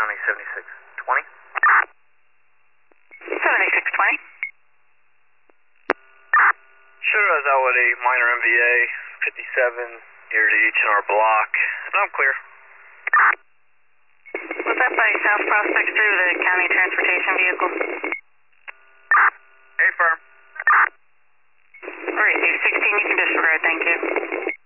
7620. 7620. Sure, I was out with a minor MVA, 57, near the H&R block. I'm clear. Was that by South Prospect through the county transportation vehicle? Hey, firm. Alright, 16, you can disregard, thank you.